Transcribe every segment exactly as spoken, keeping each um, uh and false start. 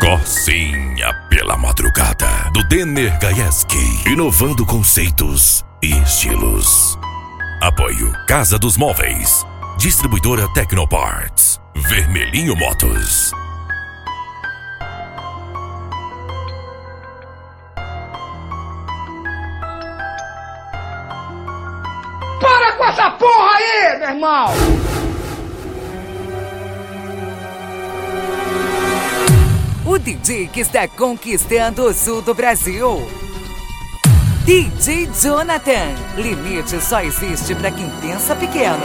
Rocinha pela madrugada, do Denner Gaieski, inovando conceitos e estilos. Apoio Casa dos Móveis, Distribuidora Tecnoparts, Vermelhinho Motos. Para com essa porra aí, meu irmão! O D J que está conquistando o sul do Brasil. D J Jonathan. Limite só existe para quem pensa pequeno.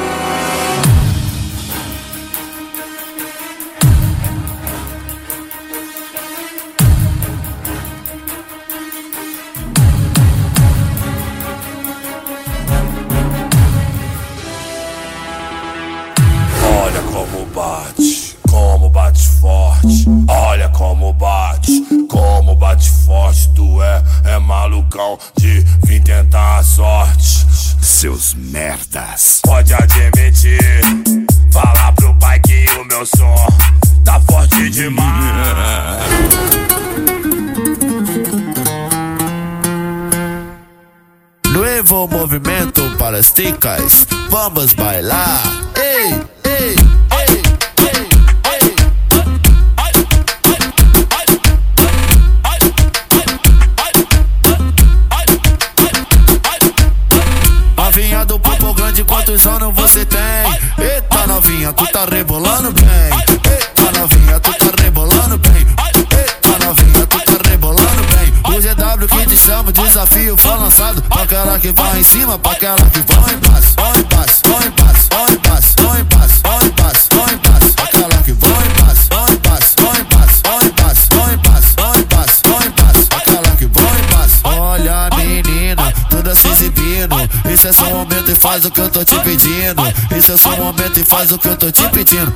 Olha como bate, como bate forte. Olha como bate, como bate forte. Tu é, é malucão de vir tentar a sorte. Seus merdas. Pode admitir, falar pro pai que o meu som tá forte demais. Nuevo movimento para as ticas, vamos bailar. Ei, ei, ei, ei, ei. Novinha do Popo Grande, quantos anos você tem? Eita novinha, tu tá rebolando bem. Eita novinha, tu tá rebolando bem. Eita novinha, tu tá rebolando bem. O G W que te chama, desafio foi lançado. Pra aquela que vai em cima, pra aquela que vai em baixo. Vai em baixo, vai em baixo, vai em baixo, vai em baixo, vai em baixo, vai em baixo. Aquela que vai em baixo, vai em baixo, vai em baixo, vai em baixo, vai em baixo, vai em baixo, vai em baixo. Aquela que vai em baixo. Olha menina, toda se exibindo. Isso é só um momento e faz o que eu tô te pedindo. Isso é só um momento e faz o que eu tô te pedindo.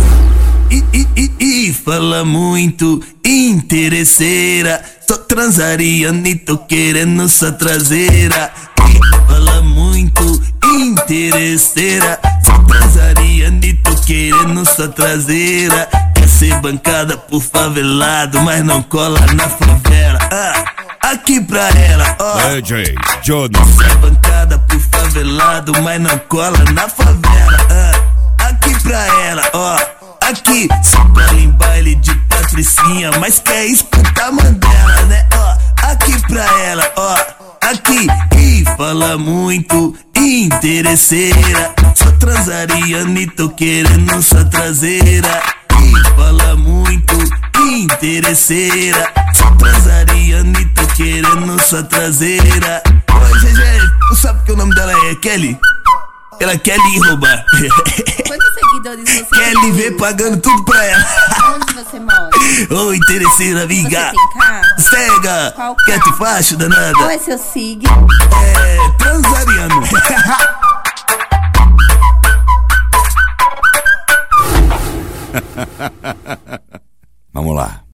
I, I, I, I, fala muito, interesseira. Só transaria, nem tô querendo sua traseira. I, fala muito, interesseira. Só transaria, nem tô querendo sua traseira. Quer ser bancada por favelado, mas não cola na favela. Ah, aqui pra ela, ó. D J Jonathan. Ser bancada por favelado, mas não cola na favela. Ah, aqui pra ela, ó. Aqui, só cola em baile de patricinha, mas quer escutar Mandela, né? Ó, aqui pra ela, ó. Aqui, e fala muito, interesseira. Só transaria, nem tô querendo sua traseira. E fala muito, interesseira. Só transaria, nem tô querendo sua traseira. Oi, G G, tu sabe que o nome dela é Kelly? Ela quer lhe roubar. Quantos seguidores você Quer lhe ver pagando tudo pra ela. Onde você mora? Ô, interesseira, amiga. Você tem carro? Cega. Qual Quer carro? te facho, danada? Qual é seu signo? É, transariano. Ha ha ha ha.